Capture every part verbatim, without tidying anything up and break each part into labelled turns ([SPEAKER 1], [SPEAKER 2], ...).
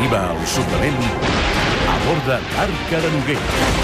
[SPEAKER 1] Arriba al suplement a bord de l'Arca de Noguer.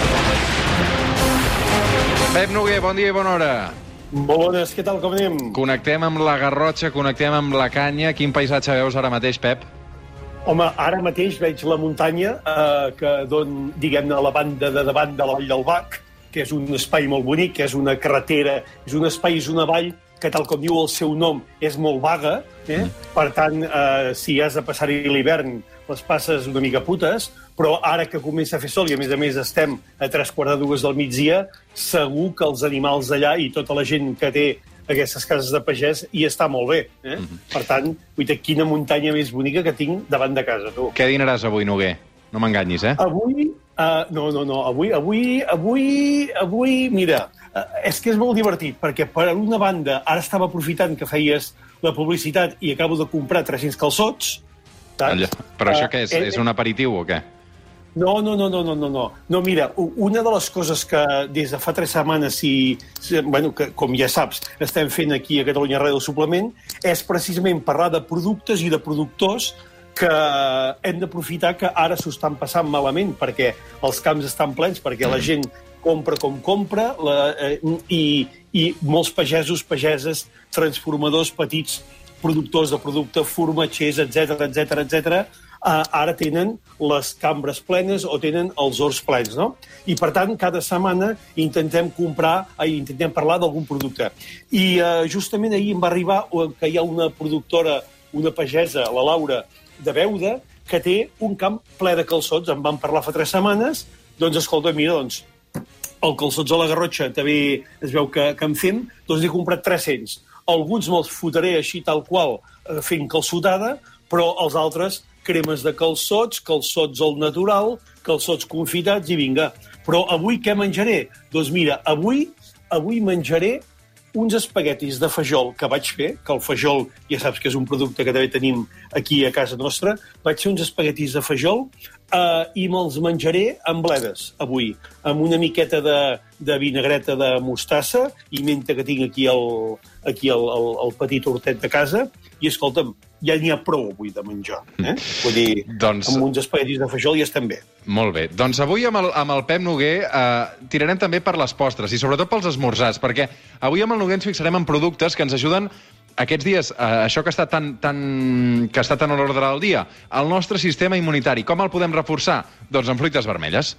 [SPEAKER 2] Pep Noguer, bon dia i bona hora.
[SPEAKER 3] Molt bones, què tal, com anem?
[SPEAKER 2] Connectem amb la Garrotxa, connectem amb la Canya. Quin paisatge veus ara mateix, Pep?
[SPEAKER 3] Home, ara mateix veig la muntanya eh, que don, diguem-ne, a la banda de davant de la Vall del Bac, que és un espai molt bonic, que és una carretera, és un espai, és una vall que, tal com diu el seu nom, és molt vaga. Eh? Mm. Per tant, eh, si has de passar-hi l'hivern, les passes una mica putes, però ara que comença a fer sol i, a més a més, estem a tres quarts de dues del migdia, segur que els animals d'allà i tota la gent que té aquestes cases de pagès hi està molt bé. Eh? Mm-hmm. Per tant, vull dir, quina muntanya més bonica que tinc davant de casa, tu.
[SPEAKER 2] Què dinaràs avui, Noguer? No m'enganyis, eh?
[SPEAKER 3] Avui... Uh, no, no, no. Avui, avui, avui, avui, mira, uh, és que és molt divertit, perquè per una banda, ara estava aprofitant que feies la publicitat i acabo de comprar tres-cents calçots.
[SPEAKER 2] Allà. Però això què és? Uh, és un aperitiu o què?
[SPEAKER 3] No, no, no, no, no, no, no. No, mira, una de les coses que des de fa tres setmanes, i, bueno, que, com ja saps, estem fent aquí a Catalunya Ràdio del Suplement, és precisament parlar de productes i de productors que hem d'aprofitar que ara s'ho estan passant malament, perquè els camps estan plens, perquè la gent compra com compra, la, eh, i, i molts pagesos, pageses, transformadors, petits productors de producte, formatgers, etcètera, etcètera, etcètera, eh, ara tenen les cambres plenes o tenen els horts plens, no? I, per tant, cada setmana intentem comprar, eh, intentem parlar d'algun producte. I eh, justament ahir em va arribar que hi ha una productora, una pagesa, la Laura, de Beuda, que té un camp ple de calçots. En vam parlar fa tres setmanes. Doncs, escolta, mira, doncs, el calçots a la Garrotxa també es veu que, que en fem, doncs n'he comprat tres-cents. Alguns me'ls fotré així tal qual, fent calçotada, però els altres, cremes de calçots, calçots al natural, calçots confitats i vinga. Però avui què menjaré? Doncs mira, avui, avui menjaré uns espaguetis de fajol que vaig fer, que el fajol ja saps que és un producte que també tenim aquí a casa nostra. Vaig fer uns espaguetis de fajol eh, i me'ls menjaré amb bledes, avui, amb una miqueta de, de vinagreta de mostassa i menta que tinc aquí el, aquí el, el, el petit hortet de casa. I, escolta'm, ja n'hi ha prou avui de menjar. Eh? Vull dir, doncs... amb uns espaguetis de fajol ja estem bé.
[SPEAKER 2] Molt bé. Doncs avui amb el, amb el Pep Noguer eh, tirarem també per les postres i sobretot pels esmorzars, perquè avui amb el Noguer ens fixarem en productes que ens ajuden aquests dies, eh, això que està tan, tan, que està tan a l'ordre del dia, el nostre sistema immunitari. Com el podem reforçar? Doncs amb fruites vermelles.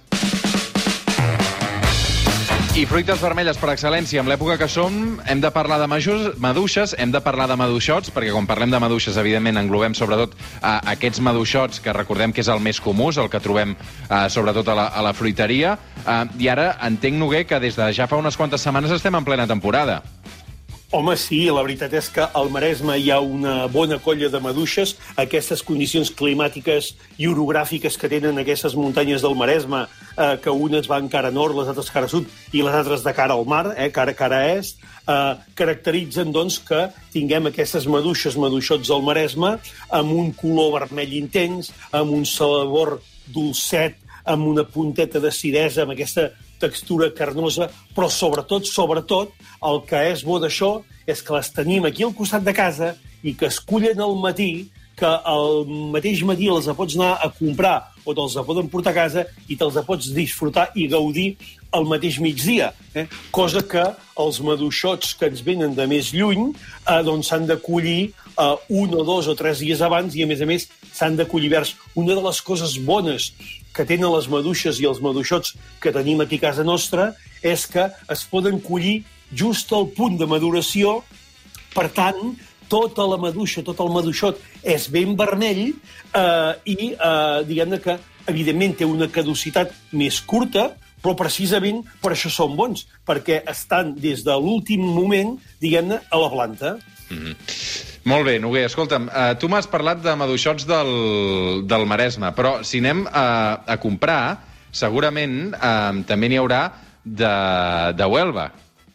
[SPEAKER 2] I fruites vermelles per excel·lència. En l'època que som, hem de parlar de maduixes, hem de parlar de maduixots, perquè quan parlem de maduixes, evidentment, englobem sobretot eh, aquests maduixots, que recordem que és el més comú, el que trobem eh, sobretot a la, a la fruiteria. Eh, I ara entenc, Noguer, que des de ja fa unes quantes setmanes estem en plena temporada.
[SPEAKER 3] Home, sí, la veritat és que al Maresme hi ha una bona colla de maduixes. Aquestes condicions climàtiques i orogràfiques que tenen aquestes muntanyes del Maresme, eh, que unes van cara nord, les altres cara sud i les altres de cara al mar, eh, cara, cara est, eh, caracteritzen doncs, que tinguem aquestes maduixes, maduixots del Maresme, amb un color vermell intens, amb un sabor dolcet, amb una punteta d'acidesa, amb aquesta textura carnosa, però sobretot, sobretot, el que és bo d'això és que les tenim aquí al costat de casa i que es cullen al matí, que el mateix matí els pots anar a comprar o te'ls poden portar a casa i te'ls pots disfrutar i gaudir al mateix migdia. Eh? Cosa que els maduixots que ens venen de més lluny eh, doncs s'han de collir eh, un o dos o tres dies abans i, a més a més, s'han de collir verds. Una de les coses bones que tenen les maduixes i els maduixots que tenim aquí a casa nostra és que es poden collir just al punt de maduració. Per tant, tota la maduixa, tot el maduixot és ben vermell eh, i eh, diguem-ne que, evidentment, té una caducitat més curta, però precisament per això són bons, perquè estan des de l'últim moment, diguem-ne, a la planta.
[SPEAKER 2] Mm-hmm. Molt bé, Noguer, escolta'm, uh, tu m'has parlat de maduixots del, del Maresme, però si anem a, a comprar, segurament uh, també n'hi haurà de, de Huelva.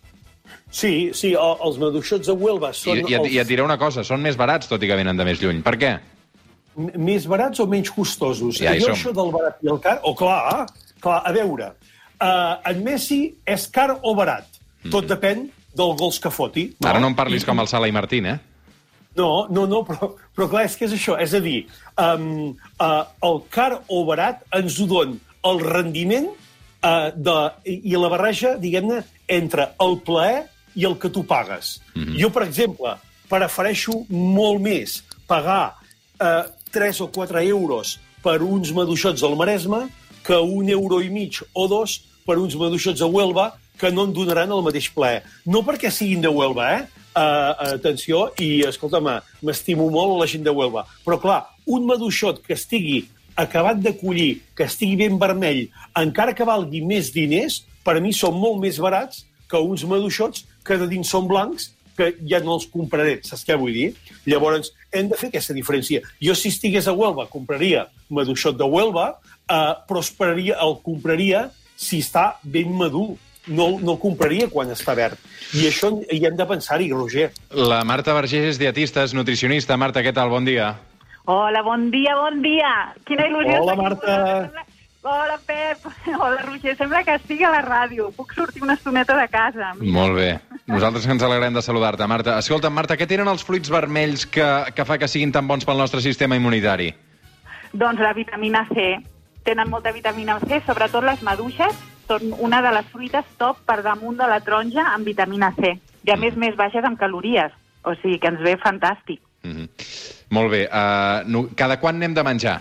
[SPEAKER 3] Sí, sí, els maduixots de Huelva són...
[SPEAKER 2] I, i,
[SPEAKER 3] els...
[SPEAKER 2] I et diré una cosa, són més barats, tot i que venen de més lluny. Per què?
[SPEAKER 3] M més barats o menys costosos?
[SPEAKER 2] Ja hi
[SPEAKER 3] jo
[SPEAKER 2] som.
[SPEAKER 3] Això del barat i el car... Oh, clar, clar, a veure, uh, en Messi és car o barat? Mm. Tot depèn del gols que foti. No?
[SPEAKER 2] Ara no em parlis I... com el Sala i Martín, eh?
[SPEAKER 3] No, no, no, però, però clar, és que és això. És a dir, um, uh, el car o barat ens ho don el rendiment uh, de, i la barreja, diguem-ne, entre el plaer i el que tu pagues. Mm-hmm. Jo, per exemple, prefereixo molt més pagar uh, tres o quatre euros per uns maduixots al Maresme que un euro i mig o dos per uns maduixots a Huelva que no en donaran el mateix plaer. No perquè siguin de Huelva, eh? Uh, atenció, i escolta'm, m'estimo molt la gent de Huelva, però clar, un maduixot que estigui acabat de collir, que estigui ben vermell, encara que valgui més diners, per a mi són molt més barats que uns maduixots que de dins són blancs, que ja no els compraré, saps què vull dir? Llavors, hem de fer aquesta diferència. Jo, si estigués a Huelva, compraria maduixot de Huelva, uh, però esperaria, el compraria si està ben madur. No, no el compraria quan està verd. I això hi hem de pensar-hi, Roger.
[SPEAKER 2] La Marta Vergés és dietista, és nutricionista. Marta, què tal? Bon dia.
[SPEAKER 4] Hola, bon dia, bon dia. Quina il·lusió.
[SPEAKER 3] Hola, Marta.
[SPEAKER 4] Hola, Pep. Hola, Roger. Sembla que estigui a la ràdio. Puc sortir una estoneta de casa. Mira.
[SPEAKER 2] Molt bé. Nosaltres que ens alegrem de saludar-te, Marta. Escolta, Marta, què tenen els fruits vermells que, que fa que siguin tan bons pel nostre sistema immunitari?
[SPEAKER 4] Doncs la vitamina C. Tenen molta vitamina C, sobretot les maduixes. Són una de les fruites top per damunt de la taronja amb vitamina C. I a més, més baixes en calories. O sigui que ens ve fantàstic.
[SPEAKER 2] Mm-hmm. Molt bé. Uh, no, cada quan n'hem de menjar?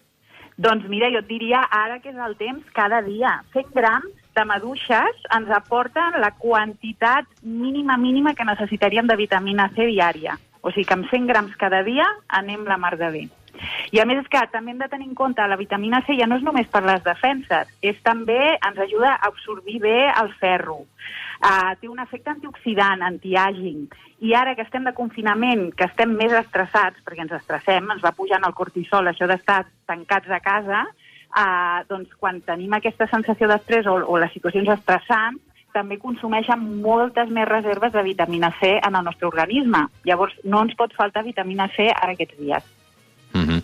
[SPEAKER 4] Doncs mira, jo et diria, ara que és el temps, cada dia. cent grams de maduixes ens aporten la quantitat mínima, mínima que necessitaríem de vitamina C diària. O sigui que amb cent grams cada dia anem la mar de bé. I a més és que també hem de tenir en compte la vitamina C ja no és només per les defenses, és també ens ajuda a absorbir bé el ferro. Uh, té un efecte antioxidant, antiaging. I ara que estem de confinament, que estem més estressats, perquè ens estressem, ens va pujant el cortisol, això d'estar tancats a casa, uh, doncs quan tenim aquesta sensació d'estrès o, o les situacions estressants, també consumeixen moltes més reserves de vitamina C en el nostre organisme. Llavors no ens pot faltar vitamina C ara aquests dies.
[SPEAKER 2] Mm-hmm.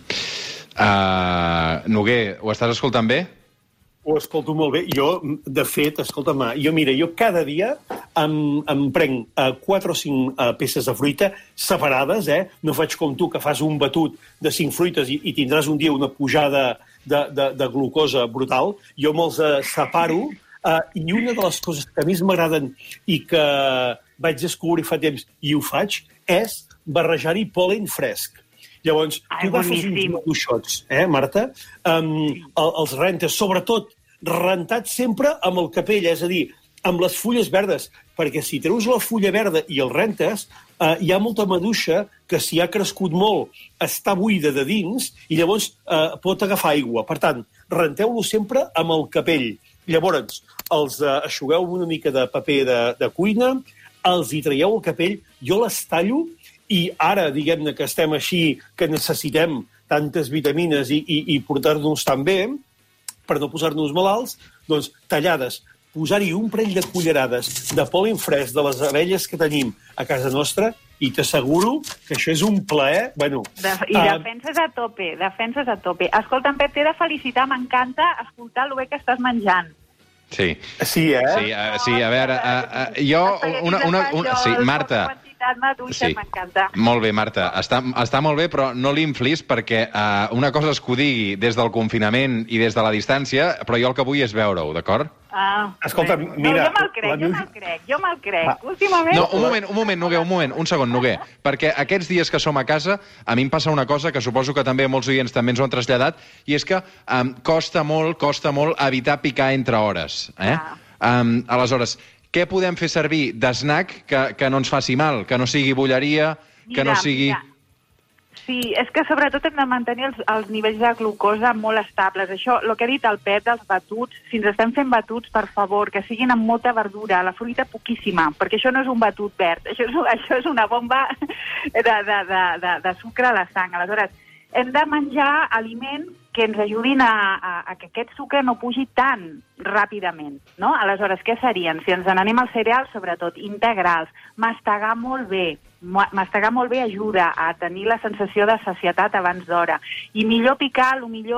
[SPEAKER 2] uh, Noguer, ho estàs escoltant bé?
[SPEAKER 3] Ho escolto molt bé. Jo, de fet, escolta'm, jo, mira, jo cada dia em, em prenc uh, quatre o cinc uh, peces de fruita separades, eh? No faig com tu, que fas un batut de cinc fruites i, i tindràs un dia una pujada de, de, de glucosa brutal. Jo me'ls uh, separo, uh, i una de les coses que a mi m'agraden i que vaig descobrir fa temps i ho faig, és barrejar-hi pol·len fresc. Llavors, tu agafes uns maduixots, eh, Marta? Um, el, els rentes, sobretot rentats sempre amb el capell, és a dir, amb les fulles verdes, perquè si treus la fulla verda i el rentes, eh, hi ha molta maduixa que si ha crescut molt està buida de dins i llavors eh, pot agafar aigua. Per tant, renteu-lo sempre amb el capell. Llavors, els eh, aixugueu amb una mica de paper de, de cuina, els hi traieu el capell, jo les tallo. I ara, diguem-ne, que estem així, que necessitem tantes vitamines i, i, i portar-nos tan bé, per no posar-nos malalts, doncs tallades, posar-hi un parell de cullerades de pol·len fresc de les abelles que tenim a casa nostra i t'asseguro que això és un plaer. Bueno,
[SPEAKER 4] de, I uh, defenses a tope, defenses a tope. Escolta, Pep, t'he de felicitar, m'encanta escoltar el bé que estàs menjant.
[SPEAKER 2] Sí.
[SPEAKER 3] Sí, eh?
[SPEAKER 2] Sí, uh, sí, a veure, uh, uh, jo... Una, una, una, sí, Marta...
[SPEAKER 4] Maduixa, sí. M'encanta.
[SPEAKER 2] Molt bé, Marta. Està, està molt bé, però no l'inflis perquè uh, una cosa és que ho digui des del confinament i des de la distància, però jo el que vull és veure-ho, d'acord?
[SPEAKER 4] Ah,
[SPEAKER 3] escolta,
[SPEAKER 4] bé.
[SPEAKER 3] mira...
[SPEAKER 4] No, jo me'l crec, jo me'l crec, jo me'l crec. Ah. Últimament...
[SPEAKER 2] No, un moment, un moment, Noguer, un moment, un segon, Noguer. Perquè aquests dies que som a casa, a mi em passa una cosa que suposo que també molts oients també ens ho han traslladat, i és que um, costa molt, costa molt evitar picar entre hores. Eh? Ah. Um, aleshores... Què podem fer servir d'snack que, que no ens faci mal, que no sigui bulleria, que
[SPEAKER 4] mira,
[SPEAKER 2] no sigui...
[SPEAKER 4] Mira. Sí, és que sobretot hem de mantenir els, els nivells de glucosa molt estables. Això, el que ha dit el Pep dels batuts, si ens estem fent batuts, per favor, que siguin amb molta verdura, la fruita poquíssima, perquè això no és un batut verd, això és, això és una bomba de, de, de, de, de sucre a la sang. Aleshores, hem de menjar aliments que ens ajudin a, a, a que aquest sucre no pugi tan ràpidament, no? Aleshores, què serien? Si ens n'anem als cereals, sobretot integrals, mastegar molt bé. Mastegar molt bé ajuda a tenir la sensació de sacietat abans d'hora. I millor picar, el millor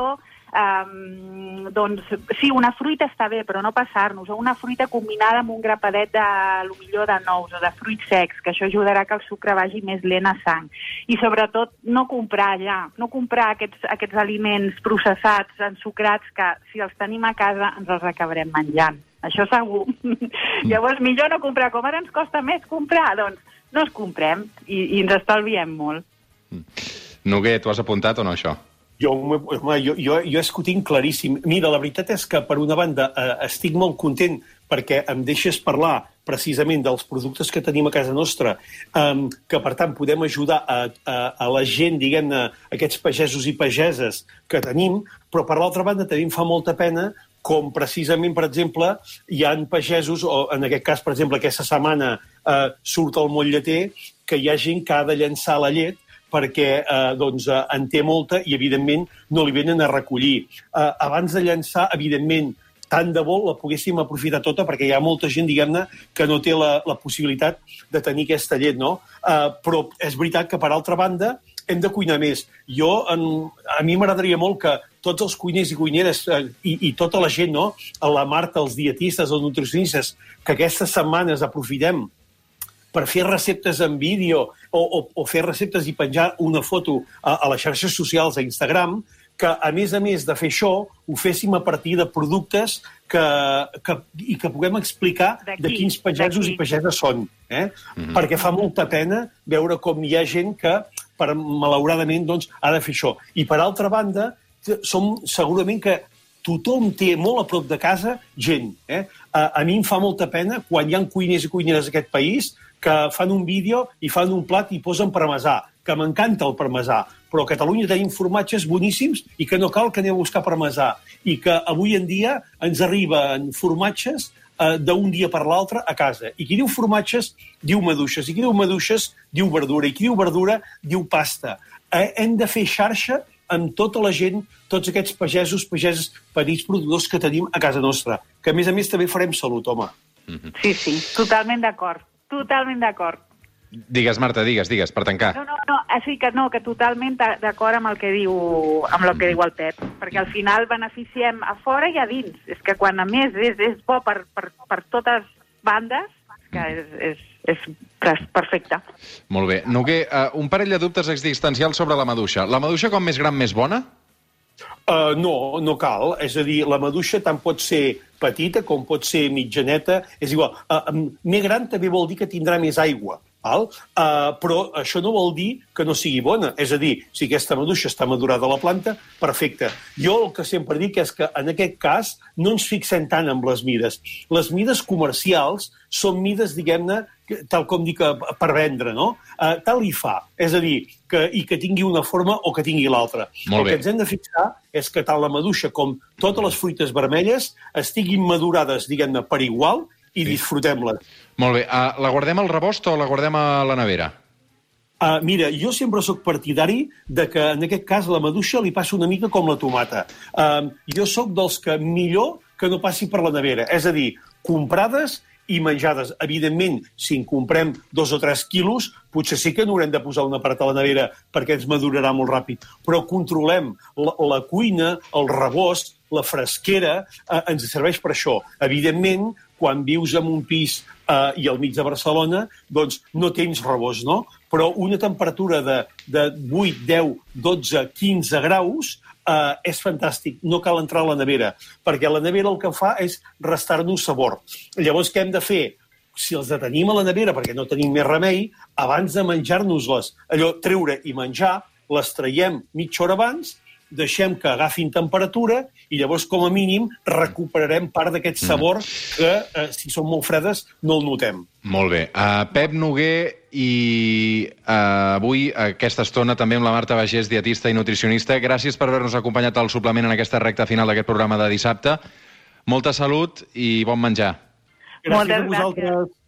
[SPEAKER 4] Um, doncs sí, una fruita està bé, però no passar-nos. O una fruita combinada amb un grapadet de, potser de nous o de fruits secs, que això ajudarà que el sucre vagi més lent a sang. I sobretot no comprar ja, no comprar aquests, aquests aliments processats, ensucrats, que si els tenim a casa ens els acabarem menjant. Això segur. Llavors, millor no comprar. Com ara ens costa més comprar, doncs no els comprem i, i ens estalviem molt.
[SPEAKER 2] Noguer, tu has apuntat o no, això?
[SPEAKER 3] Jo, home, jo, jo, jo és que ho tinc claríssim. Mira, la veritat és que, per una banda, eh, estic molt content perquè em deixes parlar precisament dels productes que tenim a casa nostra, eh, que, per tant, podem ajudar a, a, a la gent, diguem-ne, aquests pagesos i pageses que tenim, però, per l'altra banda, també em fa molta pena com, precisament, per exemple, hi ha pagesos, o en aquest cas, per exemple, aquesta setmana eh, surt el motlleter, que hi ha gent que ha de llançar la llet perquè eh, doncs, eh, en té molta i, evidentment, no li venen a recollir. Eh, abans de llançar, evidentment, tant de bo la poguéssim aprofitar tota, perquè hi ha molta gent, diguem-ne, que no té la, la possibilitat de tenir aquesta llet, no? Eh, però és veritat que, per altra banda, hem de cuinar més. Jo, en, a mi m'agradaria molt que tots els cuiners i cuineres eh, i, i tota la gent, no? La Marta, els dietistes, els nutricionistes, que aquestes setmanes aprofitem per fer receptes en vídeo o, o, o fer receptes i penjar una foto a, a les xarxes socials, a Instagram, que, a més a més de fer això, ho féssim a partir de productes que, que, i que puguem explicar de quins pagesos i pageses són. Eh? Mm-hmm. Perquè fa molta pena veure com hi ha gent que, per, malauradament, doncs, ha de fer això. I, per altra banda, som segurament que tothom té molt a prop de casa gent. Eh? A, a mi em fa molta pena quan hi ha cuiners i cuineres d'aquest país que fan un vídeo i fan un plat i posen parmesà, que m'encanta el parmesà, però a Catalunya tenim formatges boníssims i que no cal que aneu a buscar parmesà, i que avui en dia ens arriben formatges eh, d'un dia per l'altre a casa. I qui diu formatges diu maduixes, i qui diu maduixes diu verdura, i qui diu verdura diu pasta. Eh, hem de fer xarxa amb tota la gent, tots aquests pagesos, pageses, petits productors que tenim a casa nostra, que a més a més també farem salut, home.
[SPEAKER 4] Sí, sí, totalment d'acord. Totalment d'acord.
[SPEAKER 2] Digues, Marta, digues, digues, per tancar.
[SPEAKER 4] No, no, no, sí que no, que totalment d'acord amb el que diu amb el que diu el Pep, perquè al final beneficiem a fora i a dins. És que quan a més és, és bo per, per, per totes bandes, que és, és, és perfecte.
[SPEAKER 2] Molt bé. Noguer, uh, un parell de dubtes existencials sobre la maduixa. La maduixa, com més gran, més bona?
[SPEAKER 3] Uh, no, no cal. És a dir, la maduixa tant pot ser petita com pot ser mitjaneta. És igual. Uh, més gran també vol dir que tindrà més aigua. Val? Uh, però això no vol dir que no sigui bona. És a dir, si aquesta maduixa està madurada a la planta, perfecte. Jo el que sempre dic és que en aquest cas no ens fixem tant en les mides. Les mides comercials són mides, diguem-ne, tal com dic, per vendre, no? Uh, tal i fa. És a dir, que, i que tingui una forma o que tingui l'altra. El que ens hem de fixar és que tant la maduixa com totes les fruites vermelles estiguin madurades, diguem-ne, per igual i sí. Disfrutem-les.
[SPEAKER 2] Molt bé. Uh, la guardem al rebost o la guardem a la nevera?
[SPEAKER 3] Uh, mira, jo sempre sóc partidari de que, en aquest cas, la maduixa li passa una mica com la tomata. Uh, jo sóc dels que millor que no passi per la nevera. És a dir, comprades i menjades. Evidentment, si en comprem dos o tres quilos, potser sí que n'haurem de posar una part a la nevera perquè ens madurarà molt ràpid. Però controlem la, la cuina, el rebost, la fresquera, eh, ens serveix per això. Evidentment, quan vius en un pis eh, i al mig de Barcelona, doncs no tens rebost, no? Però una temperatura de, de vuit, deu, dotze, quinze graus Uh, és fantàstic, no cal entrar a la nevera, perquè la nevera el que fa és restar-nos sabor. Llavors, què hem de fer? Si els detenim a la nevera perquè no tenim més remei, abans de menjar-nos-les, allò, treure i menjar, les traiem mitja hora abans, deixem que agafin temperatura i llavors, com a mínim, recuperarem part d'aquest sabor que, eh, si són molt fredes, no el notem.
[SPEAKER 2] Molt bé. Uh, Pep Noguer i uh, avui, aquesta estona, també amb la Marta Bagés, dietista i nutricionista. Gràcies per haver-nos acompanyat al suplement en aquesta recta final d'aquest programa de dissabte. Molta salut i bon menjar.
[SPEAKER 3] Gràcies a vosaltres.